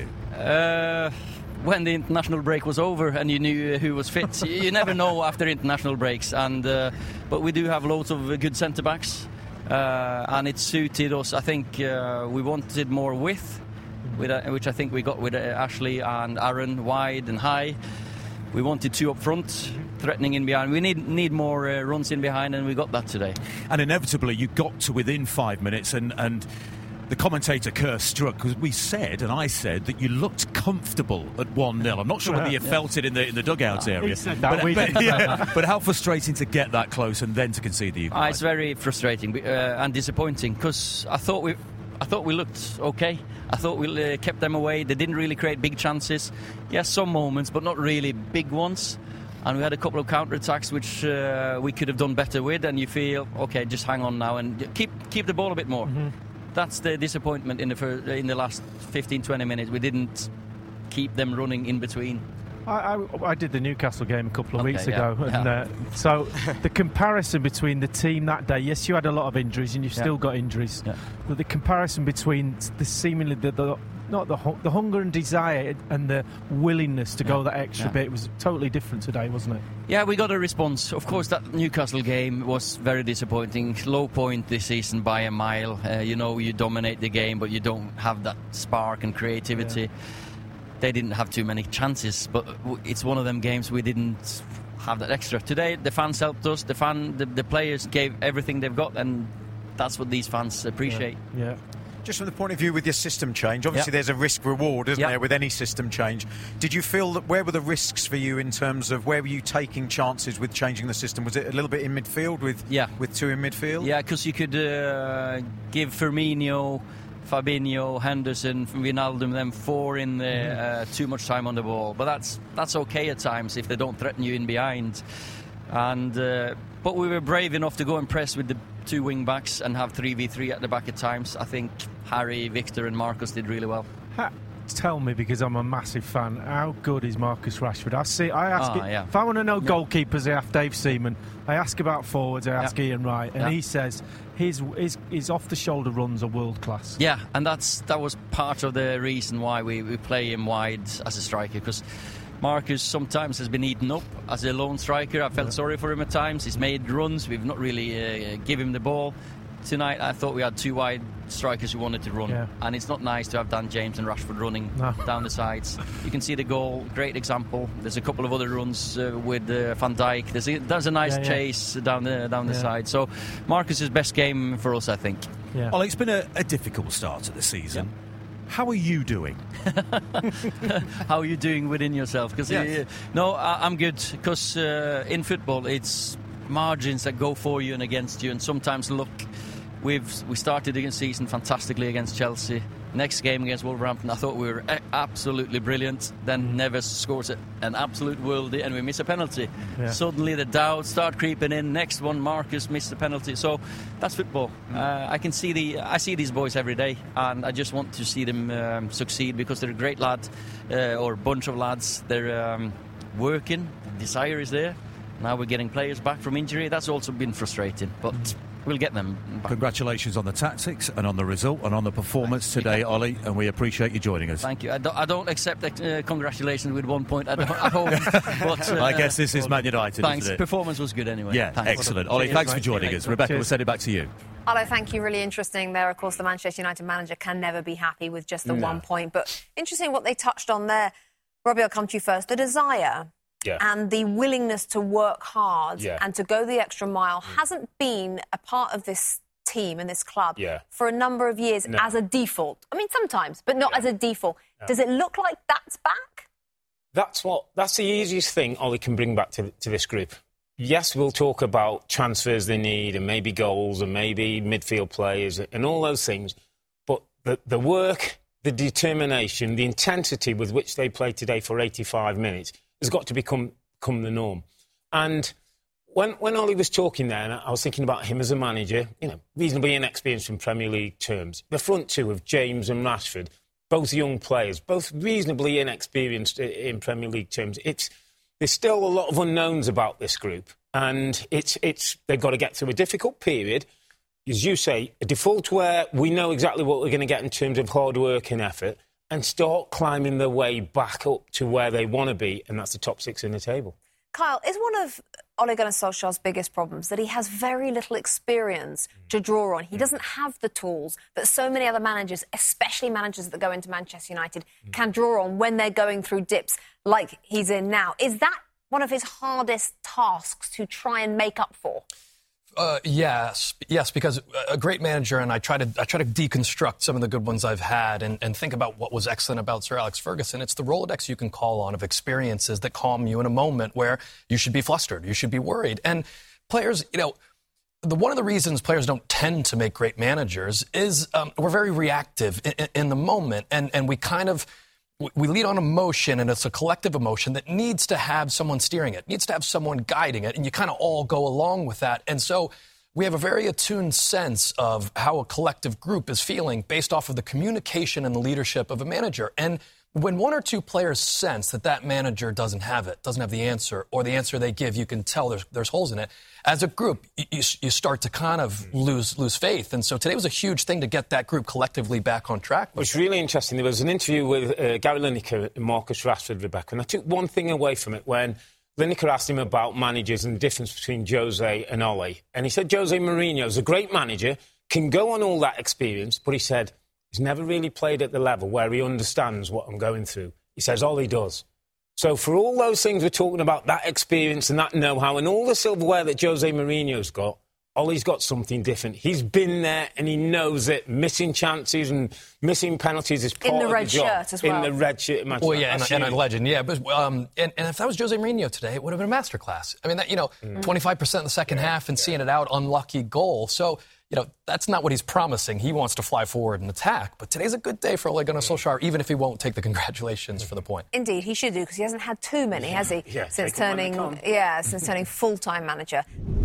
Uh, when the international break was over and you knew who was fit. You never know after international breaks. And uh, but we do have loads of good centre-backs, uh, and it suited us. I think uh, we wanted more width, with, uh, which I think we got with uh, Ashley and Aaron, wide and high. We wanted two up front, threatening in behind. We need need more uh, runs in behind, and we got that today. And inevitably, you got to within five minutes, and, and the commentator Kerr struck, because we said, and I said, that you looked comfortable at one nil. I'm not sure whether you yeah. felt it in the in the dugouts area. That but, we but, yeah, but how frustrating to get that close and then to concede the equaliser. Uh, it's very frustrating uh, and disappointing, because I thought we... I thought we looked okay. I thought we uh, kept them away. They didn't really create big chances. Yes, some moments, but not really big ones. And we had a couple of counter-attacks which uh, we could have done better with. And you feel, okay, just hang on now and keep keep the ball a bit more. Mm-hmm. That's the disappointment in the first, in the last fifteen, twenty minutes. We didn't keep them running in between. I, I, I did the Newcastle game a couple of okay, weeks yeah, ago, yeah. and uh, so the comparison between the team that day, yes, you had a lot of injuries, and you've yeah. still got injuries, yeah. but the comparison between the seemingly the, the not the hu- the hunger and desire and the willingness to yeah. go that extra yeah. bit. It was totally different today, wasn't it? Yeah, we got a response. Of course, that Newcastle game was very disappointing. Low point this season by a mile. Uh, you know, you dominate the game, but you don't have that spark and creativity. Yeah. They didn't have too many chances, but it's one of them games we didn't have that extra. Today, the fans helped us. The fan, the, the players gave everything they've got, and that's what these fans appreciate. Yeah. yeah. Just from the point of view with your system change, obviously yep. there's a risk-reward, isn't yep. there, with any system change. Did you feel that where were the risks for you in terms of where were you taking chances with changing the system? Was it a little bit in midfield with yeah. with two in midfield? Yeah, because you could uh, give Firmino, Fabinho, Henderson, Wijnaldum, them four in there, uh, too much time on the ball. But that's that's okay at times if they don't threaten you in behind. And uh, but we were brave enough to go and press with the two wing backs and have three v three at the back at times. I think Harry, Victor and Marcus did really well. Ha- tell me, because I'm a massive fan, how good is Marcus Rashford? I see. I ask ah, it, yeah. if I want to know yeah. goalkeepers, I ask Dave Seaman. I ask about forwards, I ask yeah. Ian Wright, and yeah. he says his his his off the shoulder runs are world class. Yeah, and that's that was part of the reason why we, we play him wide as a striker, because Marcus sometimes has been eaten up as a lone striker. I felt yeah. sorry for him at times. He's made runs. We've not really uh, given him the ball. Tonight, I thought we had two wide strikers who wanted to run. Yeah. And it's not nice to have Dan James and Rashford running no. down the sides. You can see the goal. Great example. There's a couple of other runs uh, with uh, Van Dijk. There's a, there's a nice yeah, yeah. chase down the down the yeah. side. So Marcus's best game for us, I think. Yeah. Well, it's been a, a difficult start to the season. Yeah. How are you doing? How are you doing within yourself? Because yes. uh, no, I, I'm good. Because uh, in football, it's margins that go for you and against you, and sometimes luck. We've we started the season fantastically against Chelsea. Next game against Wolverhampton, I thought we were a- absolutely brilliant. Then Neves scores an absolute worldie, and we miss a penalty. Yeah. Suddenly the doubts start creeping in. Next one, Marcus missed the penalty. So that's football. Mm. Uh, I can see the I see these boys every day, and I just want to see them um, succeed, because they're a great lad uh, or bunch of lads. They're um, working. The desire is there. Now we're getting players back from injury. That's also been frustrating, but. Mm. We'll get them back. Congratulations on the tactics and on the result and on the performance today, Ollie, and we appreciate you joining us. Thank you. I don't, I don't accept uh, congratulations with one point at, at home. But, uh, I guess this is Man United, thanks. isn't it? Performance was good anyway. Yeah, thanks. excellent. Ollie, thanks for joining us. Rebecca, we'll send it back to you. Hello, thank you. Really interesting there. Of course, the Manchester United manager can never be happy with just the no. one point. But interesting what they touched on there. Robbie, I'll come to you first. The desire... Yeah. And the willingness to work hard yeah. and to go the extra mile mm. hasn't been a part of this team and this club yeah. for a number of years no. as a default. I mean, sometimes, but not yeah. as a default. No. Does it look like that's back? That's what. That's the easiest thing Ollie can bring back to, to this group. Yes, we'll talk about transfers they need and maybe goals and maybe midfield players and all those things. But the, the work, the determination, the intensity with which they played today for eighty-five minutes has got to become, become the norm. And when when Ollie was talking there, and I was thinking about him as a manager, you know, reasonably inexperienced in Premier League terms. The front two of James and Rashford, both young players, both reasonably inexperienced in Premier League terms. It's there's still a lot of unknowns about this group, and it's it's they've got to get through a difficult period. As you say, a default where we know exactly what we're going to get in terms of hard work and effort, and start climbing their way back up to where they want to be, and that's the top six in the table. Kyle, is one of Ole Gunnar Solskjaer's biggest problems that he has very little experience mm. to draw on? He mm. doesn't have the tools that so many other managers, especially managers that go into Manchester United, mm. can draw on when they're going through dips like he's in now. Is that one of his hardest tasks to try and make up for? Uh, yes, yes, because a great manager, and I try to I try to deconstruct some of the good ones I've had and, and think about what was excellent about Sir Alex Ferguson. It's the Rolodex you can call on of experiences that calm you in a moment where you should be flustered, you should be worried. And players, you know, the one of the reasons players don't tend to make great managers is um, we're very reactive in, in the moment, and, and we kind of... We lead on emotion, and it's a collective emotion that needs to have someone steering it, needs to have someone guiding it, and you kind of all go along with that. And so we have a very attuned sense of how a collective group is feeling based off of the communication and the leadership of a manager. And when one or two players sense that that manager doesn't have it, doesn't have the answer, or the answer they give, you can tell there's, there's holes in it, as a group, you, you start to kind of lose lose faith. And so today was a huge thing to get that group collectively back on track. It was really interesting. There was an interview with uh, Gary Lineker and Marcus Rashford, Rebecca, and I took one thing away from it when Lineker asked him about managers and the difference between Jose and Ole. And he said Jose Mourinho is a great manager, can go on all that experience, but he said he's never really played at the level where he understands what I'm going through. He says Ole does. So for all those things we're talking about, that experience and that know-how and all the silverware that Jose Mourinho's got, Ole's got something different. He's been there and he knows it. Missing chances and missing penalties is part in the of red the job. shirt as well. In the red shirt. Well, yeah, and, and a legend, yeah. But um, and, and if that was Jose Mourinho today, it would have been a masterclass. I mean, that, you know, mm. twenty-five percent in the second yeah, half and yeah. seeing it out, unlucky goal. So, you know, that's not what he's promising. He wants to fly forward and attack. But today's a good day for Ole Gunnar Solskjaer, even if he won't take the congratulations for the point. Indeed, he should do, because he hasn't had too many, has he? Yeah, since turning, yeah, since turning full-time manager.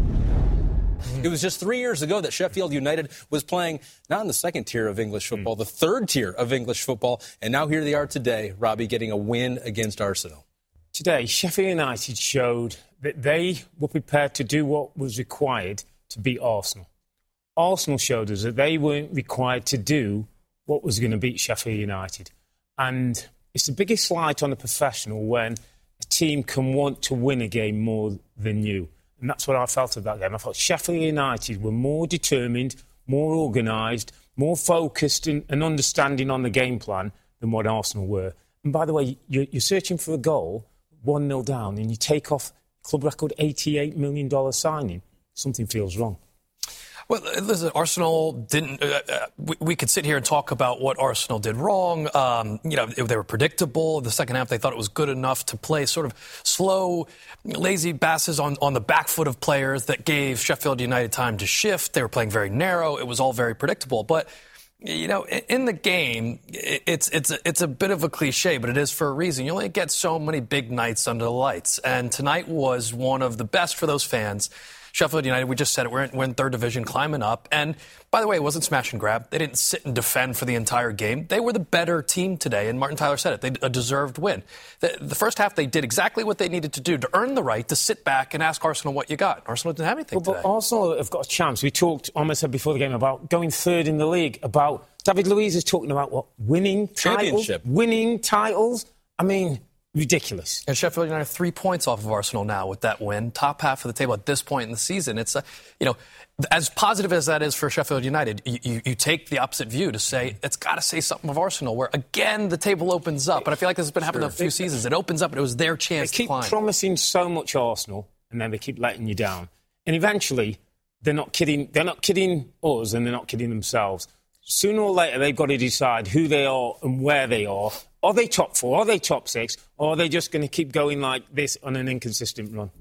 It was just three years ago that Sheffield United was playing not in the second tier of English football, mm. the third tier of English football. And now here they are today, Robbie, getting a win against Arsenal. Today, Sheffield United showed that they were prepared to do what was required to beat Arsenal. Arsenal showed us that they weren't required to do what was going to beat Sheffield United. And it's the biggest slight on a professional when a team can want to win a game more than you. And that's what I felt of that game. I thought Sheffield United were more determined, more organised, more focused and, and understanding on the game plan than what Arsenal were. And by the way, you're, you're searching for a goal, one nil down, and you take off club record eighty-eight million dollars signing. Something feels wrong. Well, listen, Arsenal didn't... Uh, uh, we, we could sit here and talk about what Arsenal did wrong. Um, you know, they were predictable. The second half, they thought it was good enough to play sort of slow, lazy passes on, on the back foot of players that gave Sheffield United time to shift. They were playing very narrow. It was all very predictable. But, you know, in the game, it's, it's, a, it's a bit of a cliche, but it is for a reason. You only get so many big nights under the lights. And tonight was one of the best for those fans. Sheffield United, we just said it, we're in, we're in third division, climbing up. And, by the way, it wasn't smash and grab. They didn't sit and defend for the entire game. They were the better team today, and Martin Tyler said it. They a deserved win. The, the first half, they did exactly what they needed to do to earn the right to sit back and ask Arsenal what you got. Arsenal didn't have anything well, today. But Arsenal have got a chance. We talked, Ahmed said before the game, about going third in the league, about David Luiz is talking about, what, winning titles? Winning titles? I mean... ridiculous. And Sheffield United three points off of Arsenal now with that win. Top half of the table at this point in the season. It's, a, you know, as positive as that is for Sheffield United, you, you, you take the opposite view to say it's got to say something of Arsenal, where, again, the table opens up. And I feel like this has been happening sure. a few seasons. It opens up, and it was their chance they keep to climb. Promising so much Arsenal, and then they keep letting you down. And eventually, they're not kidding. They're not kidding us, and they're not kidding themselves. Sooner or later, they've got to decide who they are and where they are. Are they top four? Are they top six? Or are they just going to keep going like this on an inconsistent run?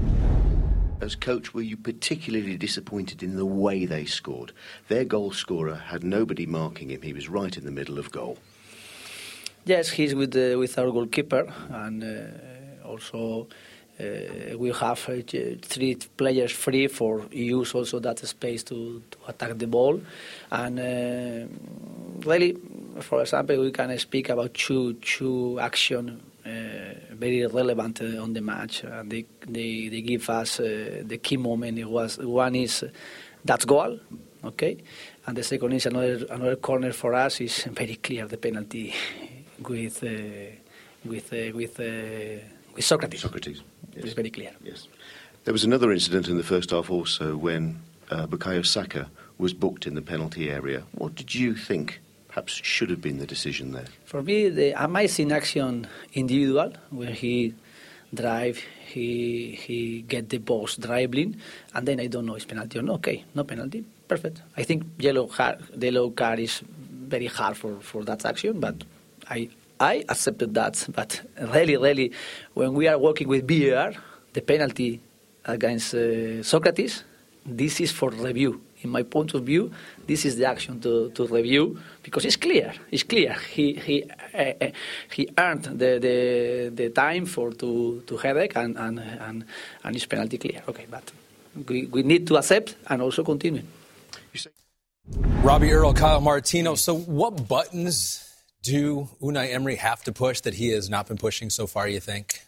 As coach, were you particularly disappointed in the way they scored? Their goal scorer had nobody marking him. He was right in the middle of goal. Yes, he's with uh, with our goalkeeper, and uh, also uh, we have uh, three players free for use also that space to, to attack the ball. And uh, really, for example, we can speak about two two action uh, very relevant uh, on the match. Uh, they, they they give us uh, the key moment. It was one is uh, that goal, okay, and the second is another another corner for us is very clear, the penalty with uh, with uh, with uh, with Socrates. Socrates, yes. It's very clear. Yes, there was another incident in the first half also when uh, Bukayo Saka was booked in the penalty area. What did you think perhaps should have been the decision there? For me, the amazing action individual, where he drive, he he get the post dribbling, and then I don't know if penalty or no. Okay, no penalty, perfect. I think yellow card, the yellow card is very hard for, for that action, but I I accepted that. But really, really, when we are working with V A R, the penalty against uh, Socrates, this is for review. In my point of view, this is the action to, to review, because it's clear. It's clear. He he uh, uh, he earned the, the the time for to to headache and and and, and his penalty clear. Okay, but we we need to accept and also continue. Robbie Earle, Kyle Martino. So, what buttons Do Unai Emery have to push that he has not been pushing so far, you think?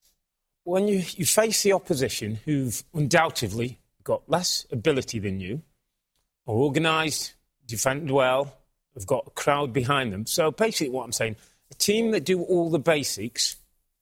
When you, you face the opposition, who've undoubtedly got less ability than you, are organised, defend well, have got a crowd behind them. So basically what I'm saying, a team that do all the basics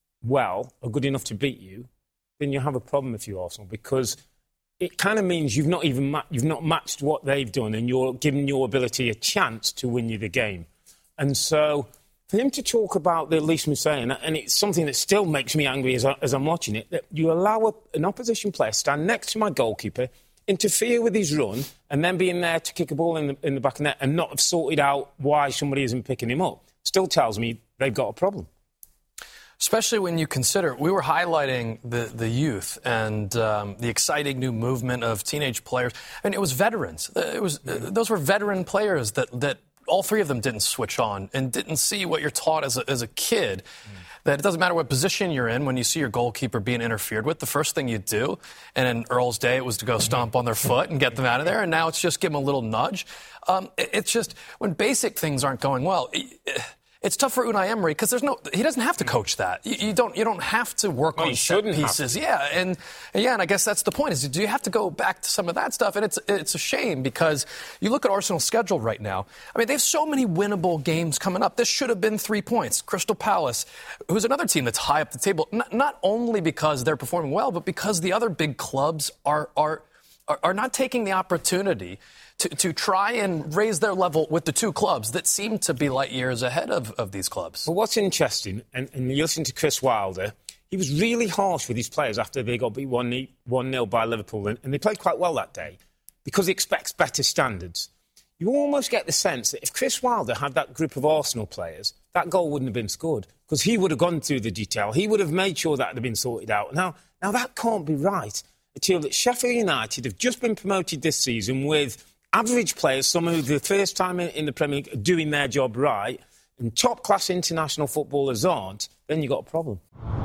well are good enough to beat you, then you have a problem if you're Arsenal, because it kind of means you've not even ma- you've not matched what they've done, and you're giving your ability a chance to win you the game. And so for him to talk about the Lys Mousset, and it's something that still makes me angry as, I, as I'm watching it, that you allow a, an opposition player stand next to my goalkeeper, interfere with his run, and then be in there to kick a ball in the, in the back of the net and not have sorted out why somebody isn't picking him up, still tells me they've got a problem. Especially when you consider, we were highlighting the, the youth and um, the exciting new movement of teenage players. I mean, it was veterans. It was uh, those were veteran players that, that all three of them didn't switch on and didn't see what you're taught as a, as a kid. Mm. That it doesn't matter what position you're in, when you see your goalkeeper being interfered with, the first thing you do, and in Earl's day it was to go stomp on their foot and get them out of there, and now it's just give them a little nudge. Um, it, it's just, when basic things aren't going well, it, it's tough for Unai Emery because there's no, he doesn't have to coach that. You, you don't, you don't have to work well, on set pieces. Yeah, and, and yeah, and I guess that's the point. Is do you have to go back to some of that stuff? And it's it's a shame because you look at Arsenal's schedule right now. I mean, they have so many winnable games coming up. This should have been three points. Crystal Palace, who's another team that's high up the table, not, not only because they're performing well, but because the other big clubs are are are, are not taking the opportunity To, to try and raise their level with the two clubs that seem to be light years ahead of, of these clubs. Well, what's interesting, and, and you listen to Chris Wilder, he was really harsh with his players after they got beat one nil by Liverpool, and, and they played quite well that day because he expects better standards. You almost get the sense that if Chris Wilder had that group of Arsenal players, that goal wouldn't have been scored because he would have gone through the detail. He would have made sure that had been sorted out. Now, now that can't be right. Until that Sheffield United have just been promoted this season with average players, some who the first time in, in the Premier League are doing their job right, and top-class international footballers aren't, then you've got a problem.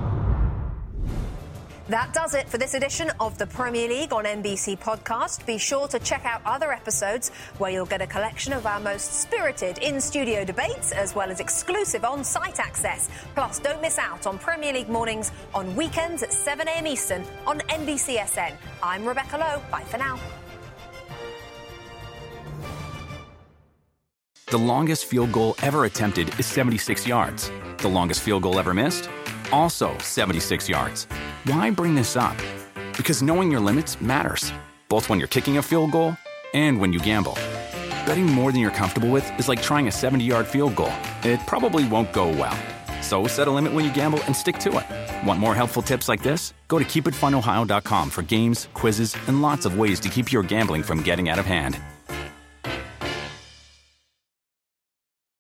That does it for this edition of the Premier League on N B C Podcast. Be sure to check out other episodes where you'll get a collection of our most spirited in-studio debates as well as exclusive on-site access. Plus, don't miss out on Premier League mornings on weekends at seven a.m. Eastern on N B C S N. I'm Rebecca Lowe. Bye for now. The longest field goal ever attempted is seventy-six yards. The longest field goal ever missed? Also seventy-six yards. Why bring this up? Because knowing your limits matters, both when you're kicking a field goal and when you gamble. Betting more than you're comfortable with is like trying a seventy-yard field goal. It probably won't go well. So set a limit when you gamble and stick to it. Want more helpful tips like this? Go to keep it fun ohio dot com for games, quizzes, and lots of ways to keep your gambling from getting out of hand.